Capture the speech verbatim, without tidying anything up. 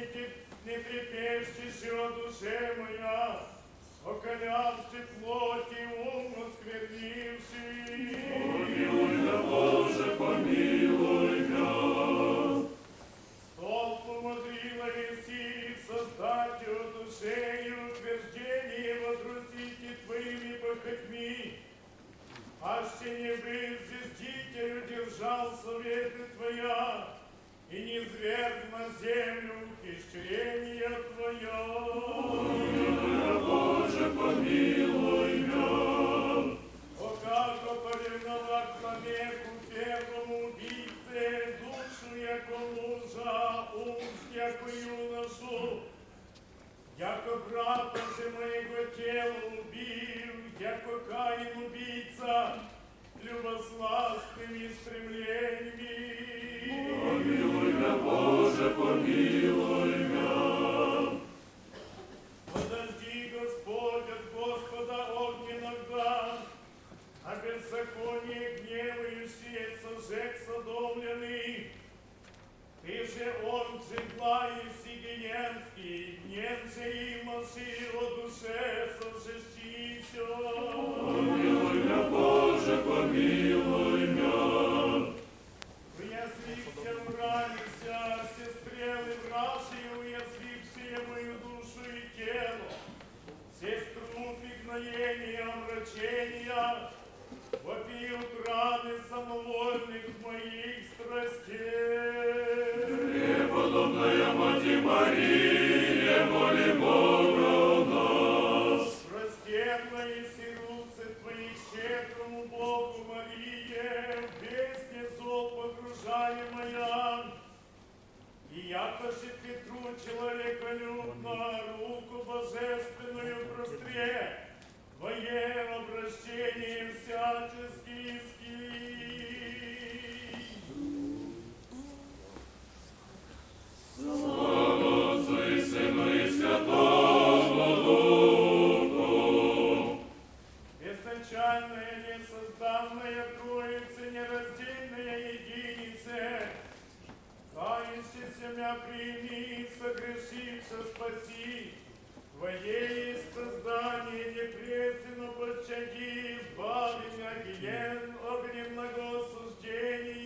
не трепещешь о душе моя, околявши плоть и ум осквернивший. Помилуй меня, Боже, помилуй меня. Столпу мудрила еси, создать о душе и утверждение водрузите твоими похотьми. Аще не бы зиждителю держал советы твоя, и не зверг на землю ухищрения твоя. Помилуй, Боже, помилуй меня. О, как поревновать человеку первому убийце, душу яко мужа, ум яко юношу, яко брата же моего тела убил, яко Каин убийца, любосластными стремлениями. Помилуй меня, Боже, помилуй меня. Подожди, Господь, от Господа огненных дан, а беззаконие гневающие сожег содомленный. Ты же он жигла и сигиенский, нет же имаши о душе сожжищися. Помилуй меня, Боже, помилуй меня. Уязвився, вранися, все стрелы вражьи, уязвившие мою душу и тело, все струпы гноения, омрачения, вопиют раны самовольных моих страстей. Преподобная Мати Мария, моли Бога о нас. Простерла еси руцы твои щедрому Богу Марие, в бездне зол погружаемая. И якоже Петру человеколюбно руку божественную простре, Твое обращение всячески Слава Отцу и Сыну и Святому Духу. Безначальная, несозданная Троица, нераздельная единица, кающийся мя прими, согрешивши спаси, Твое есть создание, непресно пощади, избави меня гиен огненного суждения.